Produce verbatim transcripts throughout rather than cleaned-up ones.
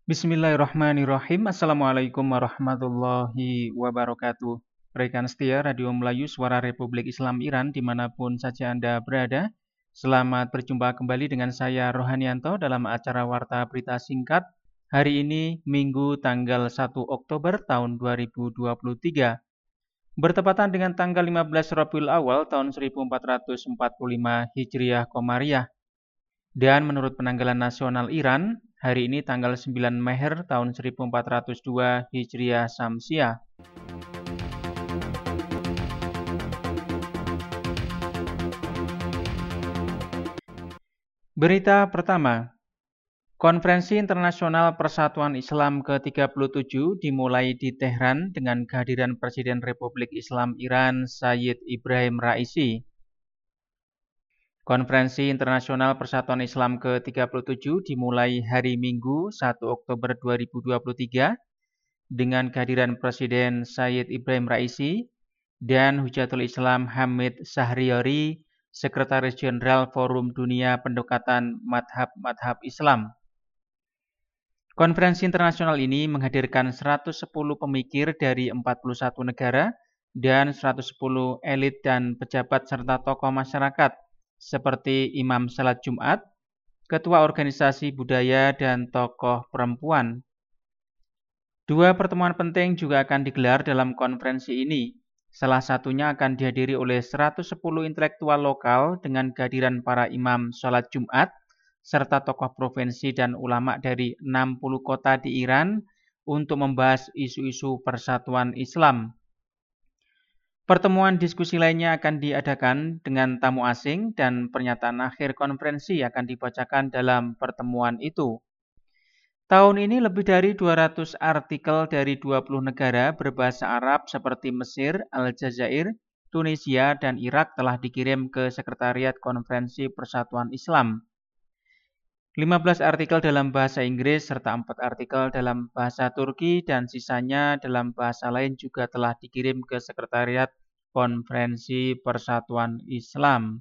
Bismillahirrahmanirrahim. Assalamualaikum warahmatullahi wabarakatuh. Rekan setia Radio Melayu Suara Republik Islam Iran dimanapun saja Anda berada. Selamat berjumpa kembali dengan saya Rohanianto dalam acara Warta Berita Singkat. Hari ini Minggu tanggal satu Oktober tahun dua ribu dua puluh tiga. Bertepatan dengan tanggal lima belas Rabiul Awal tahun seribu empat ratus empat puluh lima Hijriah Komariah. Dan menurut penanggalan nasional Iran, hari ini tanggal sembilan Meher tahun seribu empat ratus dua Hijriah Syamsiah. Berita pertama, Konferensi Internasional Persatuan Islam ke tiga puluh tujuh dimulai di Tehran dengan kehadiran Presiden Republik Islam Iran Sayyid Ibrahim Raisi. Konferensi Internasional Persatuan Islam ke tiga puluh tujuh dimulai hari Minggu satu Oktober dua ribu dua puluh tiga dengan kehadiran Presiden Sayyid Ibrahim Raisi dan Hujatul Islam Hamid Shahriori, Sekretaris Jenderal Forum Dunia Pendekatan Madhab-Madhab Islam. Konferensi internasional ini menghadirkan seratus sepuluh pemikir dari empat puluh satu negara dan seratus sepuluh elit dan pejabat serta tokoh masyarakat seperti Imam Salat Jumat, Ketua Organisasi Budaya, dan tokoh perempuan. Dua pertemuan penting juga akan digelar dalam konferensi ini. Salah satunya akan dihadiri oleh seratus sepuluh intelektual lokal dengan kehadiran para imam sholat Jumat, serta tokoh provinsi dan ulama dari enam puluh kota di Iran untuk membahas isu-isu persatuan Islam. Pertemuan diskusi lainnya akan diadakan dengan tamu asing dan pernyataan akhir konferensi akan dibacakan dalam pertemuan itu. Tahun ini lebih dari dua ratus artikel dari dua puluh negara berbahasa Arab seperti Mesir, Aljazair, Tunisia, dan Irak telah dikirim ke Sekretariat Konferensi Persatuan Islam. lima belas artikel dalam bahasa Inggris serta empat artikel dalam bahasa Turki dan sisanya dalam bahasa lain juga telah dikirim ke Sekretariat Konferensi Persatuan Islam.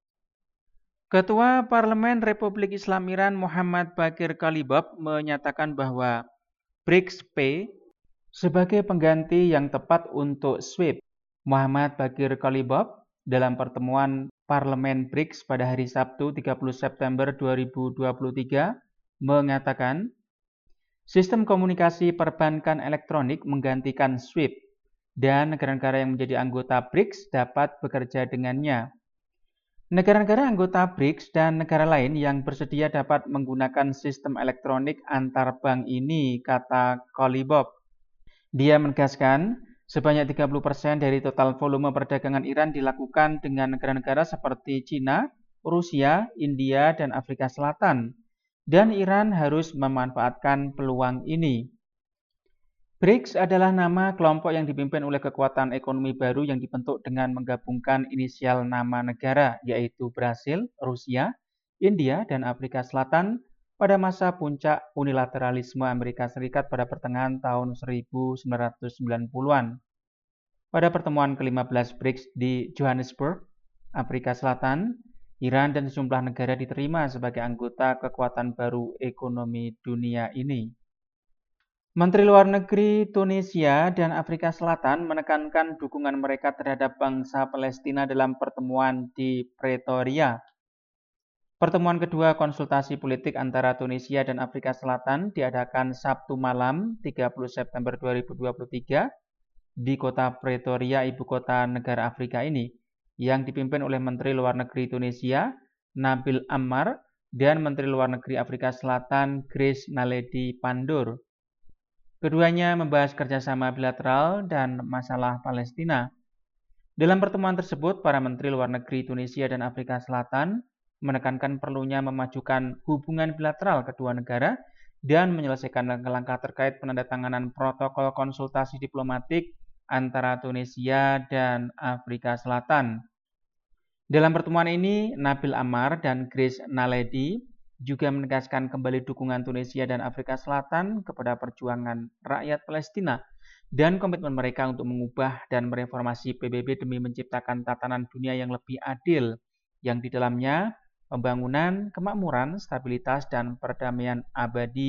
Ketua Parlemen Republik Islam Iran Muhammad Baqir Kalibab menyatakan bahwa BRICS-P sebagai pengganti yang tepat untuk SWIFT. Muhammad Baqir Kalibab dalam pertemuan Parlemen BRICS pada hari Sabtu tiga puluh September dua ribu dua puluh tiga mengatakan sistem komunikasi perbankan elektronik menggantikan SWIFT dan negara-negara yang menjadi anggota BRICS dapat bekerja dengannya. Negara-negara anggota BRICS dan negara lain yang bersedia dapat menggunakan sistem elektronik antar bank ini, kata Kalibab. Dia menegaskan sebanyak tiga puluh persen dari total volume perdagangan Iran dilakukan dengan negara-negara seperti China, Rusia, India, dan Afrika Selatan. Dan Iran harus memanfaatkan peluang ini. BRICS adalah nama kelompok yang dipimpin oleh kekuatan ekonomi baru yang dibentuk dengan menggabungkan inisial nama negara, yaitu Brasil, Rusia, India, dan Afrika Selatan pada masa puncak unilateralisme Amerika Serikat pada pertengahan tahun seribu sembilan ratus sembilan puluhan. Pada pertemuan ke lima belas BRICS di Johannesburg, Afrika Selatan, Iran dan sejumlah negara diterima sebagai anggota kekuatan baru ekonomi dunia ini. Menteri Luar Negeri Tunisia dan Afrika Selatan menekankan dukungan mereka terhadap bangsa Palestina dalam pertemuan di Pretoria. Pertemuan kedua konsultasi politik antara Tunisia dan Afrika Selatan diadakan Sabtu malam tiga puluh September dua ribu dua puluh tiga di kota Pretoria, ibu kota negara Afrika ini, yang dipimpin oleh Menteri Luar Negeri Tunisia, Nabil Ammar, dan Menteri Luar Negeri Afrika Selatan, Grace Naledi Pandor. Keduanya membahas kerjasama bilateral dan masalah Palestina. Dalam pertemuan tersebut, para Menteri Luar Negeri Tunisia dan Afrika Selatan menekankan perlunya memajukan hubungan bilateral kedua negara dan menyelesaikan langkah-langkah terkait penandatanganan protokol konsultasi diplomatik antara Tunisia dan Afrika Selatan. Dalam pertemuan ini, Nabil Ammar dan Grace Naledi juga menegaskan kembali dukungan Tunisia dan Afrika Selatan kepada perjuangan rakyat Palestina dan komitmen mereka untuk mengubah dan mereformasi P B B demi menciptakan tatanan dunia yang lebih adil, yang di dalamnya pembangunan, kemakmuran, stabilitas, dan perdamaian abadi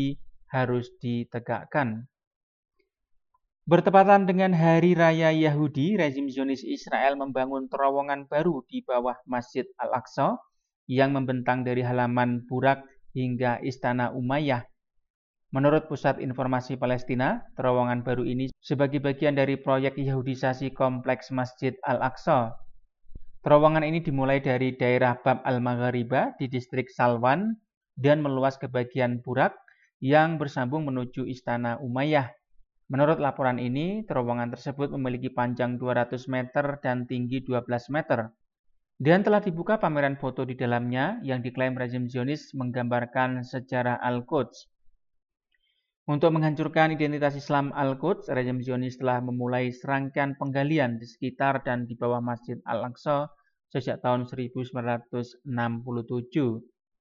harus ditegakkan. Bertepatan dengan Hari Raya Yahudi, rezim Zionis Israel membangun terowongan baru di bawah Masjid Al-Aqsa yang membentang dari halaman Burak hingga Istana Umayyah. Menurut Pusat Informasi Palestina, terowongan baru ini sebagai bagian dari proyek Yahudisasi Kompleks Masjid Al-Aqsa. Terowongan ini dimulai dari daerah Bab al-Maghriba di distrik Salwan dan meluas ke bagian Burak yang bersambung menuju Istana Umayyah. Menurut laporan ini, terowongan tersebut memiliki panjang dua ratus meter dan tinggi dua belas meter. Dan telah dibuka pameran foto di dalamnya yang diklaim rezim Zionis menggambarkan sejarah Al-Quds. Untuk menghancurkan identitas Islam Al-Quds, rezim Zionis telah memulai serangkaian penggalian di sekitar dan di bawah Masjid Al-Aqsa sejak tahun seribu sembilan ratus enam puluh tujuh.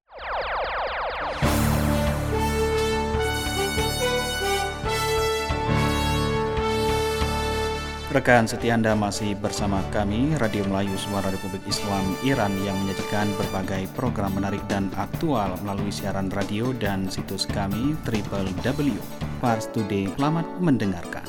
Rekan setia Anda masih bersama kami, Radio Melayu Suara Republik Islam Iran yang menyajikan berbagai program menarik dan aktual melalui siaran radio dan situs kami w w w titik pars today. Selamat mendengarkan.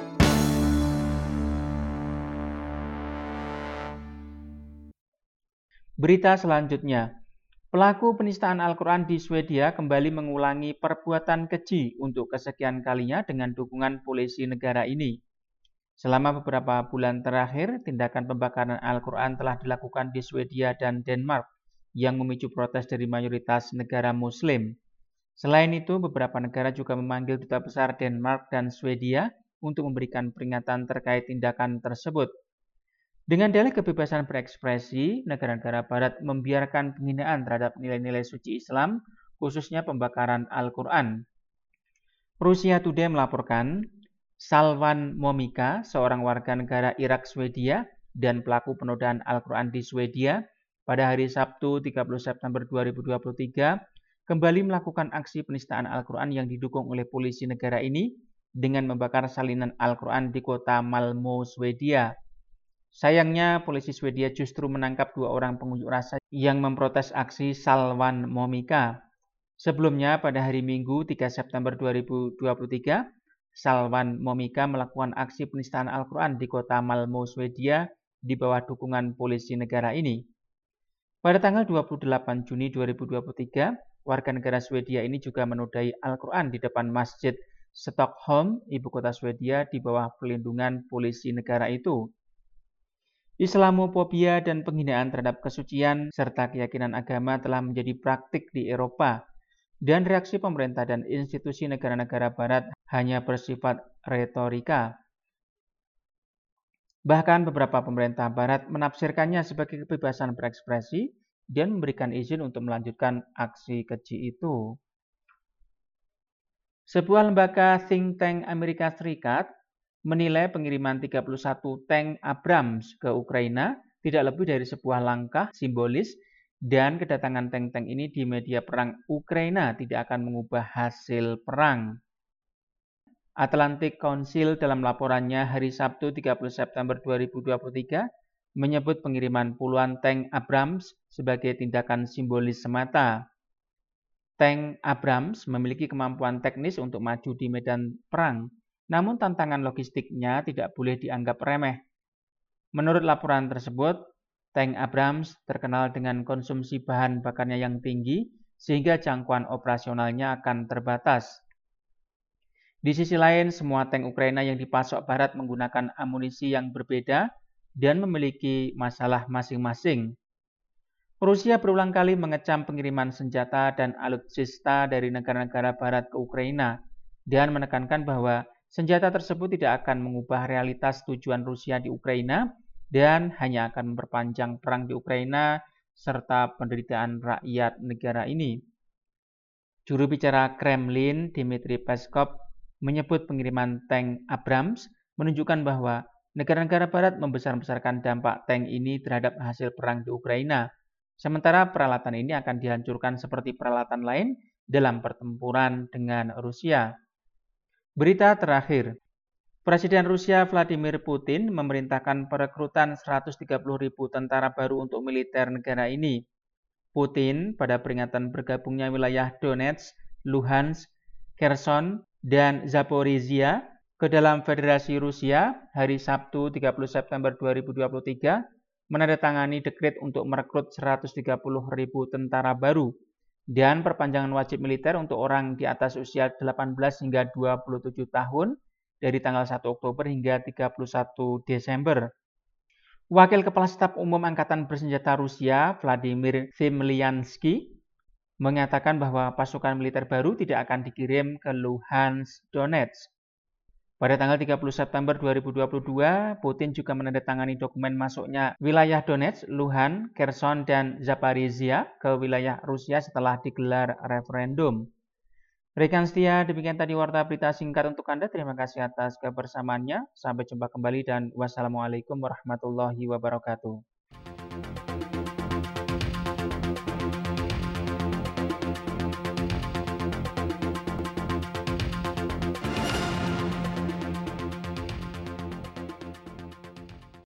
Berita selanjutnya, pelaku penistaan Al-Quran di Swedia kembali mengulangi perbuatan keji untuk kesekian kalinya dengan dukungan polisi negara ini. Selama beberapa bulan terakhir, tindakan pembakaran Al-Quran telah dilakukan di Swedia dan Denmark yang memicu protes dari mayoritas negara Muslim. Selain itu, beberapa negara juga memanggil duta besar Denmark dan Swedia untuk memberikan peringatan terkait tindakan tersebut. Dengan dalih kebebasan berekspresi, negara-negara Barat membiarkan penghinaan terhadap nilai-nilai suci Islam, khususnya pembakaran Al-Quran. Rusia Today melaporkan, Salvan Momika, seorang warga negara Irak Swedia dan pelaku penodaan Al-Quran di Swedia, pada hari Sabtu tiga puluh September dua ribu dua puluh tiga kembali melakukan aksi penistaan Al-Quran yang didukung oleh polisi negara ini dengan membakar salinan Al-Quran di kota Malmö, Swedia. Sayangnya, polisi Swedia justru menangkap dua orang pengunjuk rasa yang memprotes aksi Salvan Momika. Sebelumnya, pada hari Minggu tiga September dua ribu dua puluh tiga, Salvan Momika melakukan aksi penistaan Al-Quran di kota Malmö, Swedia di bawah dukungan polisi negara ini. Pada tanggal dua puluh delapan Juni dua ribu dua puluh tiga, warga negara Swedia ini juga menodai Al-Quran di depan Masjid Stockholm, ibu kota Swedia, di bawah pelindungan polisi negara itu. Islamofobia dan penghinaan terhadap kesucian serta keyakinan agama telah menjadi praktik di Eropa. Dan reaksi pemerintah dan institusi negara-negara Barat hanya bersifat retorika. Bahkan beberapa pemerintah Barat menafsirkannya sebagai kebebasan berekspresi dan memberikan izin untuk melanjutkan aksi keji itu. Sebuah lembaga think tank Amerika Serikat menilai pengiriman tiga puluh satu tank Abrams ke Ukraina tidak lebih dari sebuah langkah simbolis, dan kedatangan tank-tank ini di media perang Ukraina tidak akan mengubah hasil perang. Atlantic Council dalam laporannya hari Sabtu tiga puluh September dua ribu dua puluh tiga menyebut pengiriman puluhan tank Abrams sebagai tindakan simbolis semata. Tank Abrams memiliki kemampuan teknis untuk maju di medan perang, namun tantangan logistiknya tidak boleh dianggap remeh. Menurut laporan tersebut, tank Abrams terkenal dengan konsumsi bahan bakarnya yang tinggi sehingga jangkauan operasionalnya akan terbatas. Di sisi lain, semua tank Ukraina yang dipasok Barat menggunakan amunisi yang berbeda dan memiliki masalah masing-masing. Rusia berulang kali mengecam pengiriman senjata dan alutsista dari negara-negara Barat ke Ukraina dan menekankan bahwa senjata tersebut tidak akan mengubah realitas tujuan Rusia di Ukraina dan hanya akan memperpanjang perang di Ukraina serta penderitaan rakyat negara ini. Juru bicara Kremlin, Dmitry Peskov, menyebut pengiriman tank Abrams menunjukkan bahwa negara-negara Barat membesar-besarkan dampak tank ini terhadap hasil perang di Ukraina, sementara peralatan ini akan dihancurkan seperti peralatan lain dalam pertempuran dengan Rusia. Berita terakhir, Presiden Rusia Vladimir Putin memerintahkan perekrutan seratus tiga puluh ribu tentara baru untuk militer negara ini. Putin pada peringatan bergabungnya wilayah Donetsk, Luhansk, Kherson, dan Zaporizhia ke dalam Federasi Rusia hari Sabtu tiga puluh September dua ribu dua puluh tiga menandatangani dekret untuk merekrut seratus tiga puluh ribu tentara baru dan perpanjangan wajib militer untuk orang di atas usia delapan belas hingga dua puluh tujuh tahun dari tanggal satu Oktober hingga tiga puluh satu Desember. Wakil Kepala Staf Umum Angkatan Bersenjata Rusia, Vladimir Zemlyansky, mengatakan bahwa pasukan militer baru tidak akan dikirim ke Luhansk, Donetsk. Pada tanggal tiga puluh September dua ribu dua puluh dua, Putin juga menandatangani dokumen masuknya wilayah Donetsk, Luhansk, Kherson, dan Zaporizhia ke wilayah Rusia setelah digelar referendum. Rekan setia, demikian tadi warta berita singkat untuk Anda. Terima kasih atas kebersamaannya. Sampai jumpa kembali dan wassalamualaikum warahmatullahi wabarakatuh.